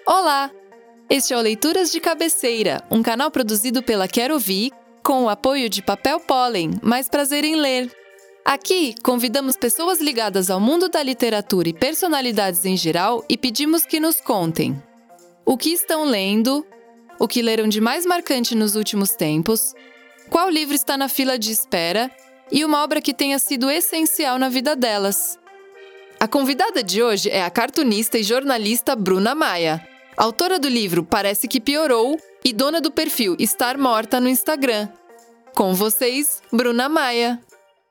Olá! Este é o Leituras de Cabeceira, um canal produzido pela Quero Ouvir, com o apoio de Papel Pólen, mais prazer em ler. Aqui, convidamos pessoas ligadas ao mundo da literatura e personalidades em geral e pedimos que nos contem o que estão lendo, o que leram de mais marcante nos últimos tempos, qual livro está na fila de espera e uma obra que tenha sido essencial na vida delas. A convidada de hoje é a cartunista e jornalista Bruna Maia, autora do livro Parece que Piorou e dona do perfil Estar Morta no Instagram. Com vocês, Bruna Maia.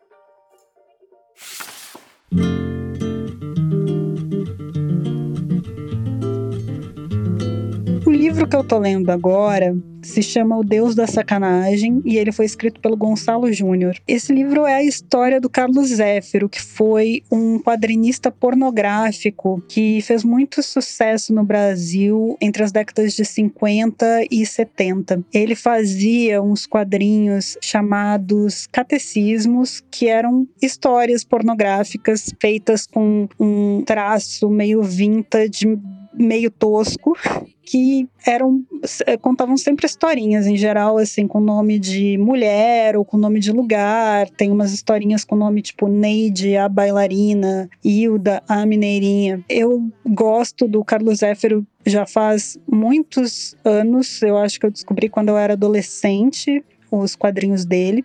O livro que eu tô lendo agora se chama O Deus da Sacanagem e ele foi escrito pelo Gonçalo Júnior. Esse livro é a história do Carlos Zéfiro, que foi um quadrinista pornográfico que fez muito sucesso no Brasil entre as décadas de 50 e 70. Ele fazia uns quadrinhos chamados catecismos, que eram histórias pornográficas feitas com um traço meio vintage, meio tosco, que contavam sempre historinhas, em geral, assim, com nome de mulher ou com nome de lugar. Tem umas historinhas com nome tipo Neide, a bailarina, Hilda, a mineirinha. Eu gosto do Carlos Zéfiro já faz muitos anos. Eu acho que eu descobri quando eu era adolescente os quadrinhos dele,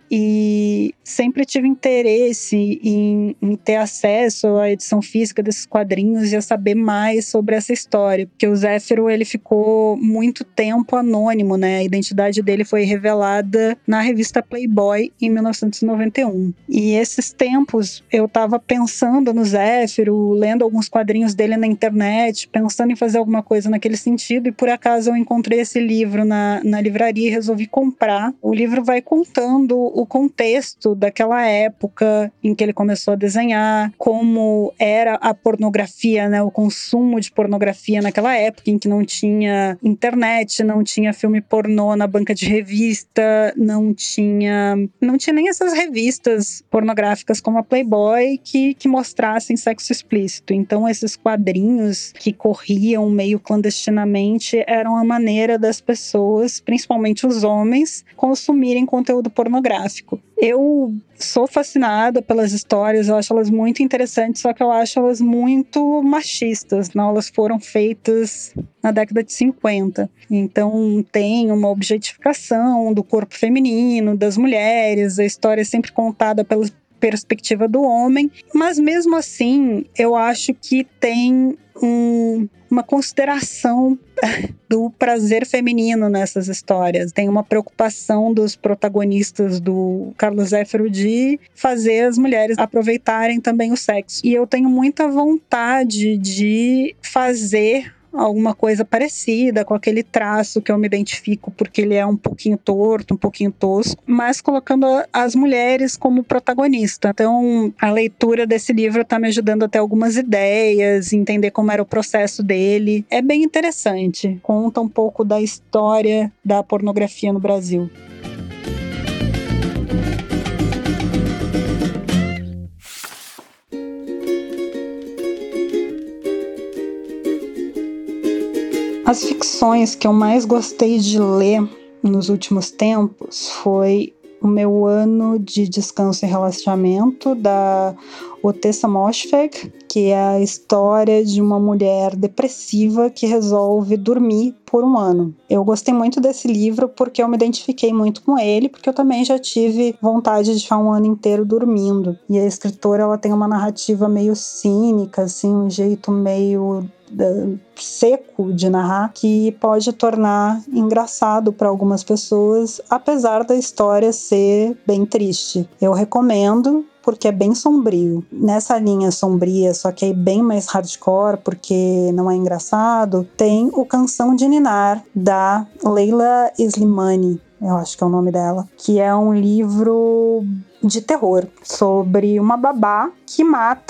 e sempre tive interesse em ter acesso à edição física desses quadrinhos e a saber mais sobre essa história, porque o Zéfiro, ele ficou muito tempo anônimo, né? A identidade dele foi revelada na revista Playboy em 1991. E esses tempos eu tava pensando no Zéfiro, lendo alguns quadrinhos dele na internet, pensando em fazer alguma coisa naquele sentido, e por acaso eu encontrei esse livro na livraria e resolvi comprar. O livro vai contando o contexto daquela época em que ele começou a desenhar, como era a pornografia, né, o consumo de pornografia naquela época em que não tinha internet, não tinha filme pornô na banca de revista, não tinha nem essas revistas pornográficas como a Playboy que mostrassem sexo explícito. Então esses quadrinhos que corriam meio clandestinamente eram a maneira das pessoas, principalmente os homens, consumirem conteúdo pornográfico. Eu sou fascinada pelas histórias, eu acho elas muito interessantes, só que eu acho elas muito machistas, não? Elas foram feitas na década de 50. Então tem uma objetificação do corpo feminino, das mulheres, a história é sempre contada pela perspectiva do homem, mas mesmo assim eu acho que tem uma consideração do prazer feminino nessas histórias. Tem uma preocupação dos protagonistas do Carlos Zéfiro de fazer as mulheres aproveitarem também o sexo. E eu tenho muita vontade de fazer alguma coisa parecida com aquele traço que eu me identifico, porque ele é um pouquinho torto, um pouquinho tosco, mas colocando as mulheres como protagonista. Então, a leitura desse livro está me ajudando a ter algumas ideias, entender como era o processo dele. É bem interessante. Conta um pouco da história da pornografia no Brasil. As ficções que eu mais gostei de ler nos últimos tempos foi O Meu Ano de Descanso e Relaxamento, da Otessa Moshfegh, que é a história de uma mulher depressiva que resolve dormir por um ano. Eu gostei muito desse livro porque eu me identifiquei muito com ele, porque eu também já tive vontade de ficar um ano inteiro dormindo. E a escritora, ela tem uma narrativa meio cínica, assim, um jeito meio seco de narrar, que pode tornar engraçado para algumas pessoas, apesar da história ser bem triste. Eu recomendo, porque é bem sombrio. Nessa linha sombria, só que é bem mais hardcore, porque não é engraçado, tem o Canção de Ninar, da Leila Slimani, eu acho que é o nome dela, que é um livro de terror sobre uma babá que mata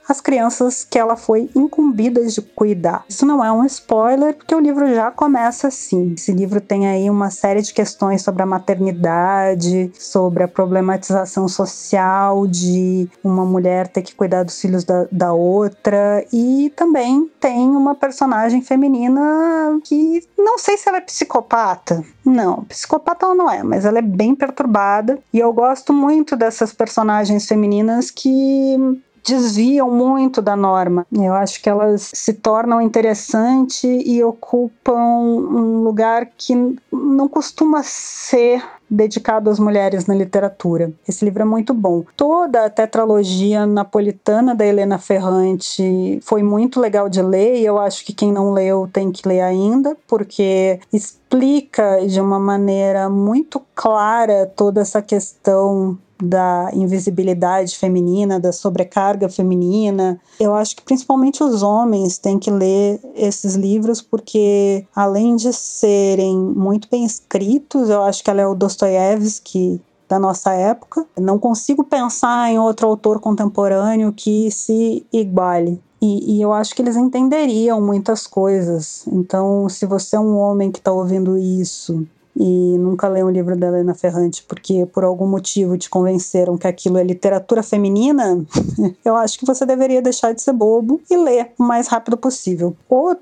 as crianças que ela foi incumbida de cuidar. Isso não é um spoiler, porque o livro já começa assim. Esse livro tem aí uma série de questões sobre a maternidade, sobre a problematização social de uma mulher ter que cuidar dos filhos da outra, e também tem uma personagem feminina que não sei se ela é psicopata. Não, psicopata ela não é, mas ela é bem perturbada, e eu gosto muito dessas personagens femininas que desviam muito da norma. Eu acho que elas se tornam interessantes e ocupam um lugar que não costuma ser dedicado às mulheres na literatura. Esse livro é muito bom. Toda a tetralogia napolitana da Helena Ferrante foi muito legal de ler, e eu acho que quem não leu tem que ler ainda, porque explica de uma maneira muito clara toda essa questão da invisibilidade feminina, da sobrecarga feminina. Eu acho que principalmente os homens têm que ler esses livros, porque além de serem muito bem escritos, eu acho que ela é o Dostoiévski da nossa época. Não consigo pensar em outro autor contemporâneo que se iguale. E eu acho que eles entenderiam muitas coisas. Então, se você é um homem que está ouvindo isso e nunca leu um livro da Helena Ferrante porque por algum motivo te convenceram que aquilo é literatura feminina, eu acho que você deveria deixar de ser bobo e ler o mais rápido possível.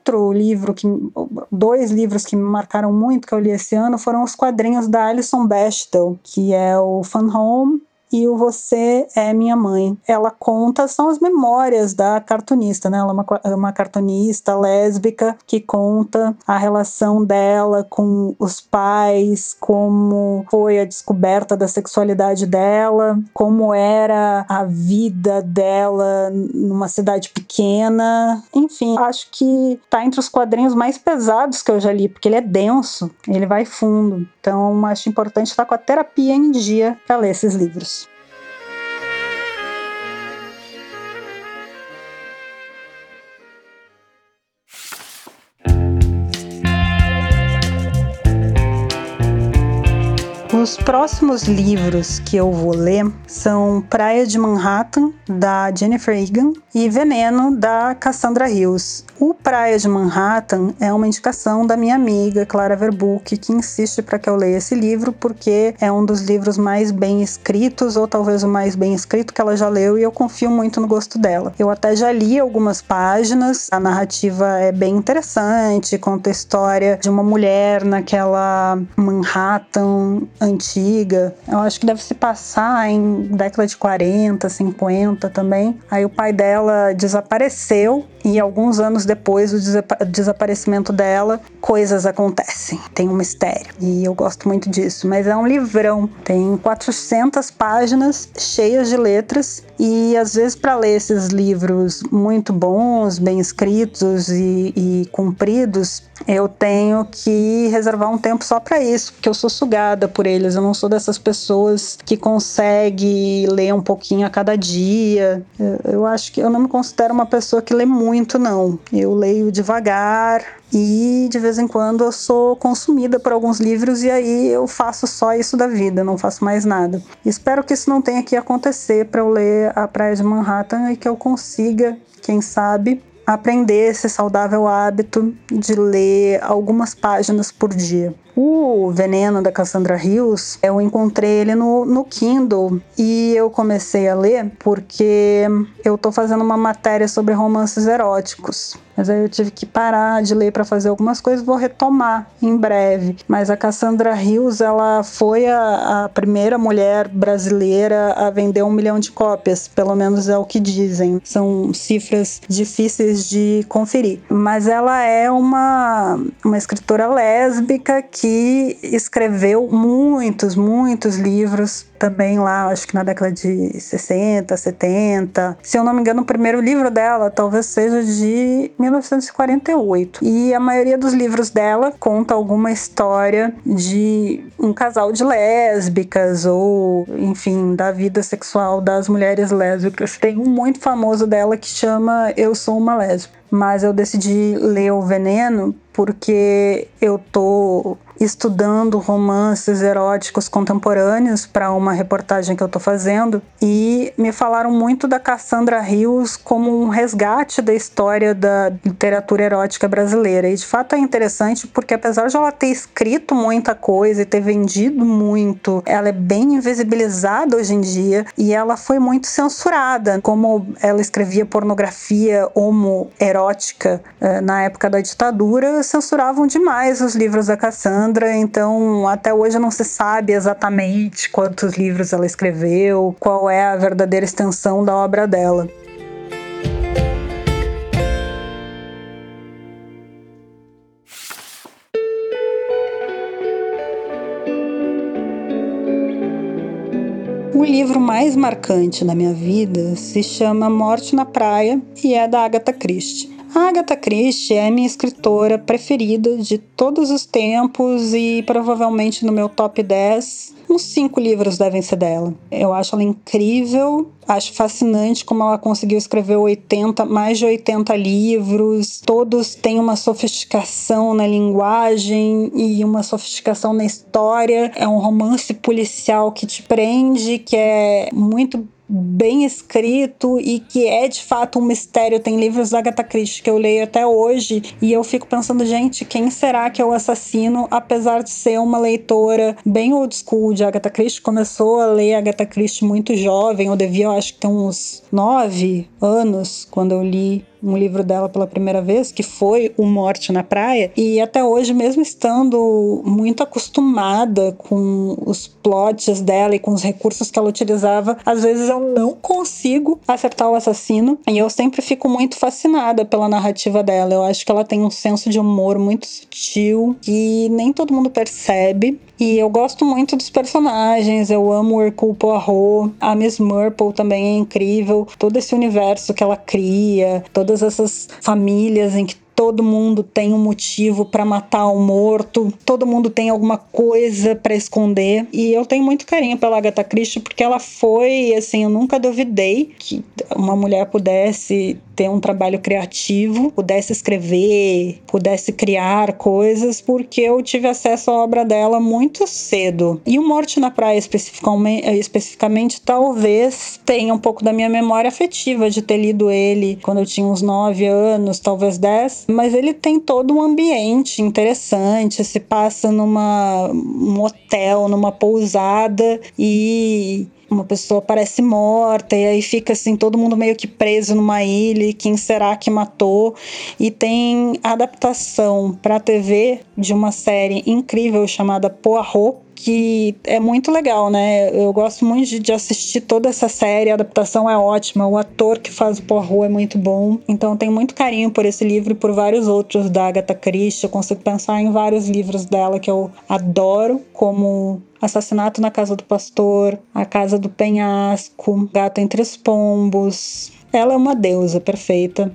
Dois livros que me marcaram muito, que eu li esse ano, foram os quadrinhos da Alison Bechdel, que é o Fun Home e o Você é Minha Mãe. Ela conta, são as memórias da cartunista, né? Ela é uma cartunista lésbica que conta a relação dela com os pais, como foi a descoberta da sexualidade dela, como era a vida dela numa cidade pequena. Enfim, acho que tá entre os quadrinhos mais pesados que eu já li, porque ele é denso, ele vai fundo. Então, acho importante estar com a terapia em dia para ler esses livros. Os próximos livros que eu vou ler são Praia de Manhattan, da Jennifer Egan, e Veneno, da Cassandra Hills. O Praia de Manhattan é uma indicação da minha amiga Clara Verbuck, que insiste para que eu leia esse livro, porque é um dos livros mais bem escritos, ou talvez o mais bem escrito que ela já leu, e eu confio muito no gosto dela. Eu até já li algumas páginas, a narrativa é bem interessante, conta a história de uma mulher naquela Manhattan antiga. Eu acho que deve se passar em década de 40, 50 também. Aí o pai dela desapareceu, e alguns anos depois do desaparecimento dela, coisas acontecem. Tem um mistério. E eu gosto muito disso. Mas é um livrão. Tem 400 páginas cheias de letras. E às vezes, para ler esses livros muito bons, bem escritos e compridos, eu tenho que reservar um tempo só para isso, porque eu sou sugada por eles. Eu não sou dessas pessoas que consegue ler um pouquinho a cada dia. Eu acho que eu não me considero uma pessoa que lê muito, não. Eu leio devagar e de vez em quando eu sou consumida por alguns livros, e aí eu faço só isso da vida, não faço mais nada. Espero que isso não tenha que acontecer para eu ler A Praia de Manhattan, e que eu consiga, quem sabe, aprender esse saudável hábito de ler algumas páginas por dia. O Veneno, da Cassandra Hills, eu encontrei ele no Kindle, e eu comecei a ler porque eu tô fazendo uma matéria sobre romances eróticos. Mas aí eu tive que parar de ler para fazer algumas coisas, vou retomar em breve. Mas a Cassandra Hills, ela foi a primeira mulher brasileira a vender 1 milhão de cópias, pelo menos é o que dizem. São cifras difíceis de conferir. Mas ela é uma escritora lésbica que escreveu muitos livros, também lá, acho que na década de 60, 70. Se eu não me engano, o primeiro livro dela talvez seja de 1948. E a maioria dos livros dela conta alguma história de um casal de lésbicas, ou, enfim, da vida sexual das mulheres lésbicas. Tem um muito famoso dela que chama Eu Sou Uma Lésbica. Mas eu decidi ler o Veneno porque eu tô estudando romances eróticos contemporâneos para uma uma reportagem que eu tô fazendo, e me falaram muito da Cassandra Rios como um resgate da história da literatura erótica brasileira. E de fato é interessante porque, apesar de ela ter escrito muita coisa e ter vendido muito, ela é bem invisibilizada hoje em dia e ela foi muito censurada. Como ela escrevia pornografia homoerótica na época da ditadura, censuravam demais os livros da Cassandra, então até hoje não se sabe exatamente quantos livros ela escreveu, qual é a verdadeira extensão da obra dela. O livro mais marcante na minha vida se chama Morte na Praia e é da Agatha Christie. A Agatha Christie é minha escritora preferida de todos os tempos e provavelmente no meu top 10, uns 5 livros devem ser dela. Eu acho ela incrível, acho fascinante como ela conseguiu escrever mais de 80 livros. Todos têm uma sofisticação na linguagem e uma sofisticação na história. É um romance policial que te prende, que é muito bem escrito e que é de fato um mistério. Tem livros da Agatha Christie que eu leio até hoje e eu fico pensando, gente, quem será que é o assassino? Apesar de ser uma leitora bem old school de Agatha Christie, começou a ler Agatha Christie muito jovem, eu acho que ter uns 9 anos quando eu li um livro dela pela primeira vez, que foi O Morte na Praia, e até hoje, mesmo estando muito acostumada com os plots dela e com os recursos que ela utilizava, às vezes eu não consigo acertar o assassino, e eu sempre fico muito fascinada pela narrativa dela. Eu acho que ela tem um senso de humor muito sutil, que nem todo mundo percebe, e eu gosto muito dos personagens. Eu amo o Hercule Poirot, a Miss Marple também é incrível, todo esse universo que ela cria, todas essas famílias em que todo mundo tem um motivo para matar um morto, todo mundo tem alguma coisa para esconder. E eu tenho muito carinho pela Agatha Christie porque ela foi, assim, eu nunca duvidei que uma mulher pudesse ter um trabalho criativo, pudesse escrever, pudesse criar coisas, porque eu tive acesso à obra dela muito cedo. E O Morte na Praia especificamente talvez tenha um pouco da minha memória afetiva de ter lido ele quando eu tinha uns 9 anos, talvez 10, mas ele tem todo um ambiente interessante, se passa num hotel, numa pousada, e uma pessoa parece morta, e aí fica assim, todo mundo meio que preso numa ilha, e quem será que matou? E tem a adaptação para a TV de uma série incrível chamada Poirot, que é muito legal, né? Eu gosto muito de assistir toda essa série, a adaptação é ótima, o ator que faz o Poirot é muito bom, então eu tenho muito carinho por esse livro e por vários outros da Agatha Christie. Eu consigo pensar em vários livros dela que eu adoro, como Assassinato na Casa do Pastor, A Casa do Penhasco, Gato entre os Pombos. Ela é uma deusa perfeita.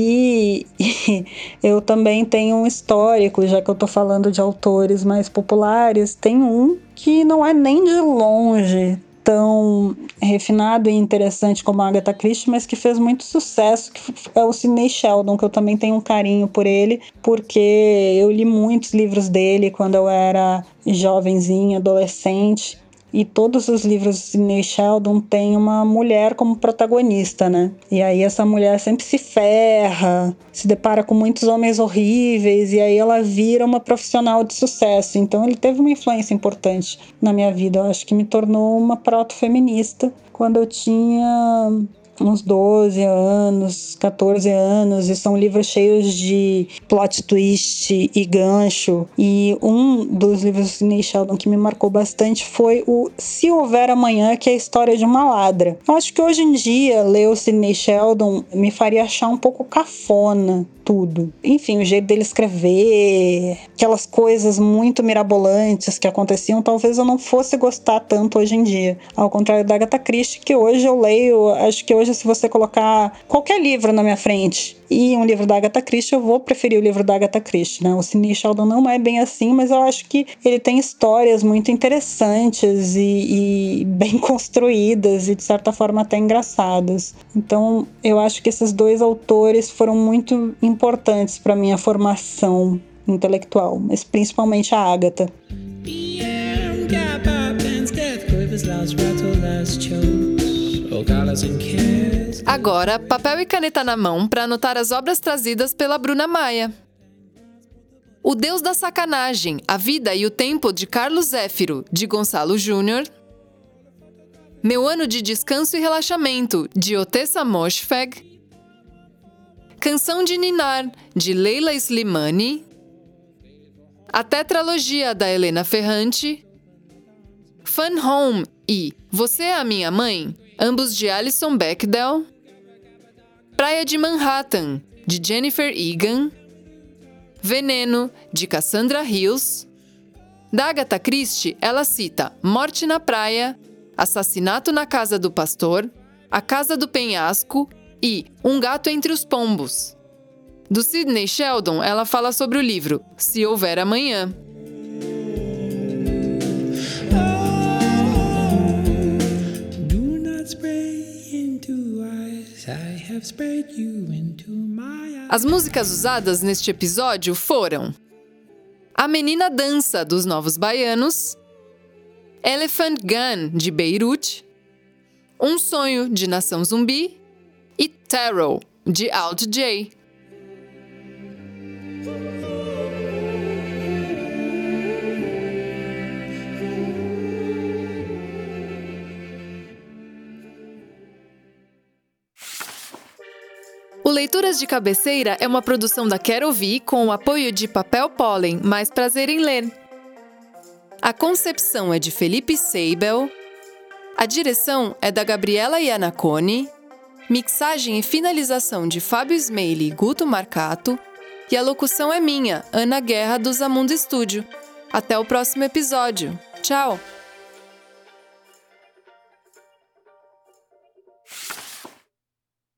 E eu também tenho um histórico, já que eu tô falando de autores mais populares, tem um que não é nem de longe tão refinado e interessante como a Agatha Christie, mas que fez muito sucesso, que é o Sidney Sheldon, que eu também tenho um carinho por ele, porque eu li muitos livros dele quando eu era jovenzinha, adolescente. E todos os livros de Sidney Sheldon têm uma mulher como protagonista, né? E aí essa mulher sempre se ferra, se depara com muitos homens horríveis, e aí ela vira uma profissional de sucesso. Então ele teve uma influência importante na minha vida. Eu acho que me tornou uma proto-feminista quando eu tinha uns 12 anos, 14 anos, e são livros cheios de plot twist e gancho. E um dos livros do Sidney Sheldon que me marcou bastante foi o Se Houver Amanhã, que é a história de uma ladra. Eu acho que hoje em dia, ler o Sidney Sheldon me faria achar um pouco cafona tudo. Enfim, o jeito dele escrever, aquelas coisas muito mirabolantes que aconteciam, talvez eu não fosse gostar tanto hoje em dia. Ao contrário da Agatha Christie, que hoje eu leio, acho que hoje se você colocar qualquer livro na minha frente e um livro da Agatha Christie, eu vou preferir o livro da Agatha Christie, né? O Sidney Sheldon não é bem assim, mas eu acho que ele tem histórias muito interessantes e bem construídas e de certa forma até engraçadas. Então eu acho que esses dois autores foram muito importantes para minha formação intelectual, mas principalmente a Agatha. Agora, papel e caneta na mão para anotar as obras trazidas pela Bruna Maia. O Deus da Sacanagem, A Vida e o Tempo de Carlos Zéfiro, de Gonçalo Júnior. Meu Ano de Descanso e Relaxamento, de Otessa Moshfegh. Canção de Ninar, de Leila Slimani. A Tetralogia, da Helena Ferrante. Fun Home e Você é a Minha Mãe, ambos de Alison Bechdel. Praia de Manhattan, de Jennifer Egan. Veneno, de Cassandra Hills. Da Agatha Christie, ela cita Morte na Praia, Assassinato na Casa do Pastor, A Casa do Penhasco e Um Gato entre os Pombos. Do Sidney Sheldon, ela fala sobre o livro Se Houver Amanhã. As músicas usadas neste episódio foram A Menina Dança, dos Novos Baianos, Elephant Gun, de Beirute, Um Sonho, de Nação Zumbi e Tarot, de Alt J. O Leituras de Cabeceira é uma produção da Quero Ouvir com o apoio de Papel Pólen, mais prazer em ler. A concepção é de Felipe Seibel, a direção é da Gabriela Iannacone, mixagem e finalização de Fábio Smeili e Guto Marcato, e a locução é minha, Ana Guerra, do Zamundo Estúdio. Até o próximo episódio. Tchau!